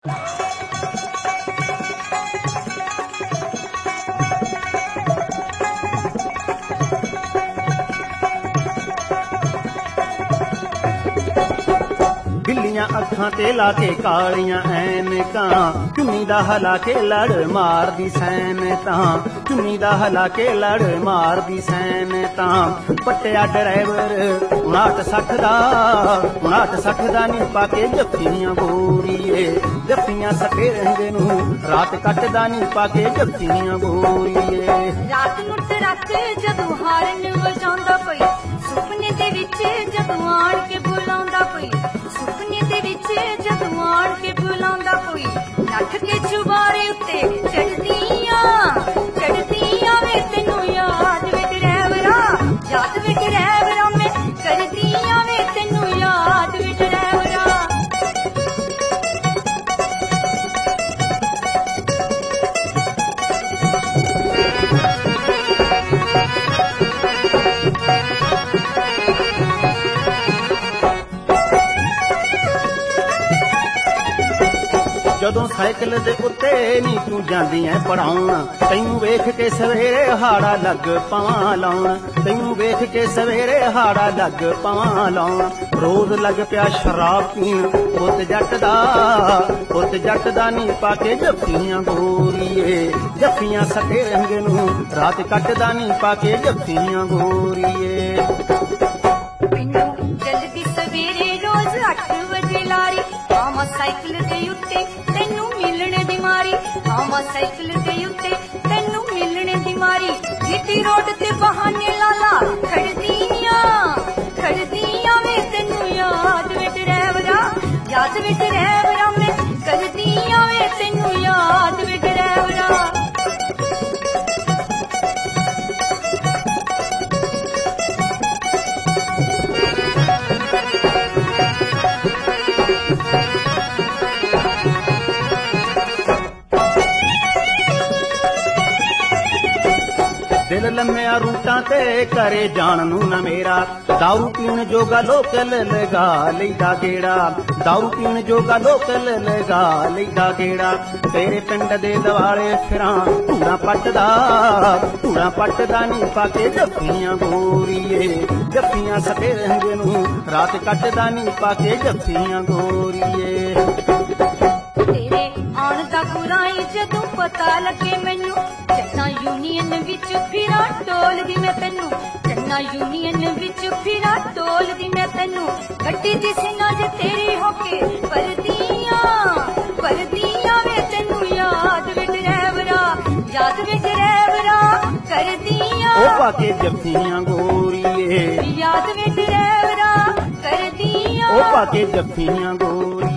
बिल्लियां अखां ते लाके कालियां ऐनकां चुन्नी दा हला के लड़ मारदी सैनतां चुन्नी दा हला के लड़ मारदी सैनतां पट्टिया ड्राइवर 59-60 दा नी पाके जफ्फियां गोरीए जफ्फियां सटे रंग नूं रात कटदा नी पाके जफ्फियां गोरीए रात नूं टरक जदों हाਰਨ वजाउंदा पई सुपने दे विच जदों आण के बुलाउंदा पई सुपने दे विच जदों आण के बुलाउंदा कोई नठ के चुबारे उत्ते चढ़दियां वे तैनूं याद वे ड्राइवरा याद वे ड्राइवरा मैं करदियां वे तैनूं याद वे ड्राइवरा ਜਦੋਂ ਸਾਈਕਲ ਦੇ ਉੱਤੇ ਨੀ ਤੂੰ ਜਾਂਦੀ ਐ ਪੜਾਉਣ ਤੈਨੂੰ ਵੇਖ ਕੇ ਸਵੇਰੇ ਹਾੜਾ ਲੱਗ ਪਵਾਂ ਲਾਉਣ ਤੈਨੂੰ ਵੇਖ ਕੇ ਸਵੇਰੇ ਹਾੜਾ ਲੱਗ ਪਵਾਂ ਲਾਉਣ ਰੋਜ਼ ਲੱਗ ਪਿਆ ਸ਼ਰਾਬ ਪੀਣ ਪੁੱਤ ਜੱਟ ਦਾ ਨੀ ਪਾ ਕੇ ਜੱਫੀਆਂ ਗੋਰੀਏ ਜੱਫੀਆਂ ਸਟੇ ਰੰਗ ਨੂੰ ਰਾਤ ਕੱਟਦਾ ਨੀ ਪਾ ਕੇ ਜੱਫੀਆਂ ਗੋਰੀਏ ਮੈਨੂੰ ਜਲਦੀ ਸਵੇਰੇ ਰੋਜ਼ 8 ਵਜੇ ਲਾਰੀ ਆਵਾਂ ਸਾਈਕਲ ਦੇ ਉੱਤੇ ਤੈਨੂੰ ਮਿਲਣ ਦੀ ਮਾਰੀ ਆਵਾਂ ਸਾਈਕਲ ਦੇ ਉੱਤੇ ਤੈਨੂੰ ਮਿਲਣ ਦੀ ਮਾਰੀ ਜੀਟੀ ਰੋਡ ਤੇ ਬਹਾਨੇ ਲਾਲਾ ਖੜਦੀਆਂ ਵੇ ਤੈਨੂੰ ਯਾਦ ਵੇ ड्राइवरा याद वे ड्राइवरा मैं करदियां वे तैनूं याद वे ड्राइवरा दिल लम्मिया रूटां ते करे जान नूं ना मेरा दारू पीण जोगा लोकल लगा लैदा गेड़ा दारू पीण जोगा लोकल लगा लैदा गेड़ा तेरे पिंड दे दवाले फिरां धूड़ा पटदा नी पाके जफ्फियां गोरीए जफ्फियां सटे रंग नूं रात कटदा नी पाके जफ्फियां गोरीए तेरे आण दा बुराई जदों पता लगे मैनू चन्ना यूनियन विच फिरा टोलदी मैं तैनू चन्ना यूनियन विच फिरा टोलदी मैं तैनू गड्डी दी सीना जे तेरी होके परदियां वे तैनू याद वे ड्राइवरा करदियां ओ पाके जफ्फियां गोरीए याद वे ड्राइवरा करदियां ओ पाके जफ्फियां गोरी